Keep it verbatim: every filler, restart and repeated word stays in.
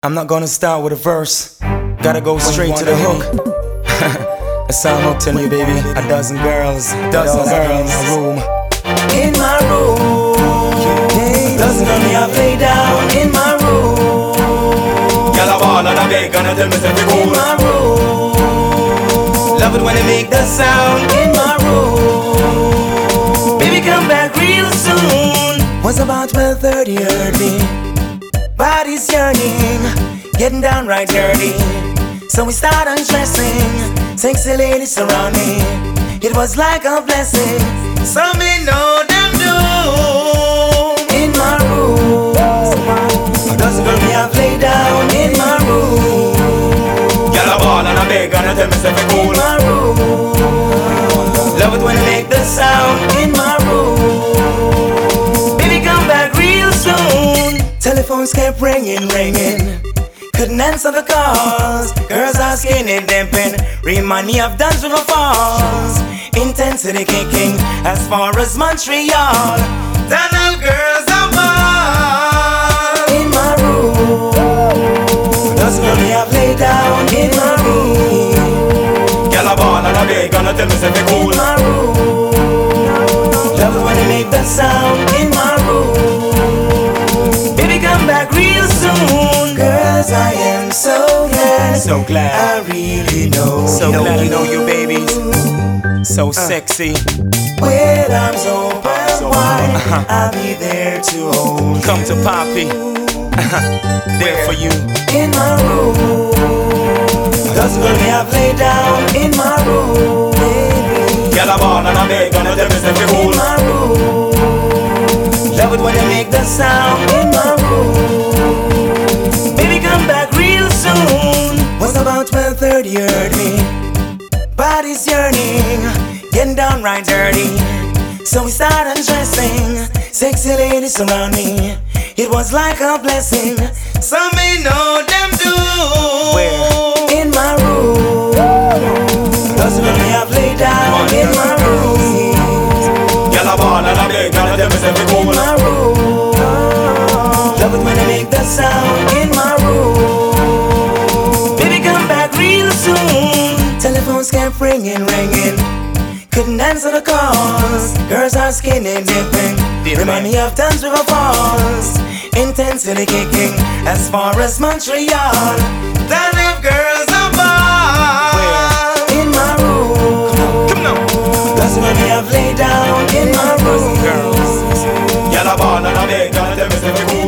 I'm not gonna start with a verse. Gotta go straight to the hook. A song hook to me, baby. A dozen girls, dozen girls in my room. In my room, dozen girls me I play down in my room. Girl, I ball and I beg and I tell me say we cool. In my room, Love it when they make the sound. in my room. Baby, come back real soon. Was about twelve thirty early. Body's yearning, getting down right dirty. So we start undressing, sexy ladies surround me. It was like a blessing, some may know them do. In my room, a dozen girls me I play down in my room. Girl, I ball and I beg and I tell me say we In cool. my room, Love it when they make the sound. in my room. Baby, come back real soon. Telephones kept ringing, ringing. Couldn't answer the calls. Girls are skinny dipping. Remind me of Dance River Falls. Intensity kicking as far as Montreal. Turn up girls are ball. In my room, those girls me I play down in my room. Girl, I ball and I beg and I tell me say we In cool. my room, love it when they make that sound. In my room, baby, come back real soon. Girls, I am so glad, So glad. I really know. So know glad I know you. you, baby. So sexy. With arms open So- wide, uh-huh. I'll be there to hold. Come to Poppy. There for you. In my room, those girls me I play down in my room, baby. Girl, I ball and I beg and I tell me say we In cool. my room, love it when they make the sound. In my room, baby, come back real soon. Was about twelve thirty early. Body's yearning, getting down right dirty. So we start undressing, sexy ladies surround me. It was like a blessing, some may know them do. Where? In my room, those girls me I play down in my room. Girl, I ball and I beg and I tell me say we In cool. my room, love it when they make that sound. In my room, baby, come back real soon. Telephones kept ringing, ringing. Couldn't answer the calls. Girls are skinny dipping. Remind me of Dance River Falls. Intensity kicking as far as Montreal. Turn up girls are ball. In my room, Come now. that's when me I play down in my room. Girls. Girl, I ball and I beg and I tell me say we cool.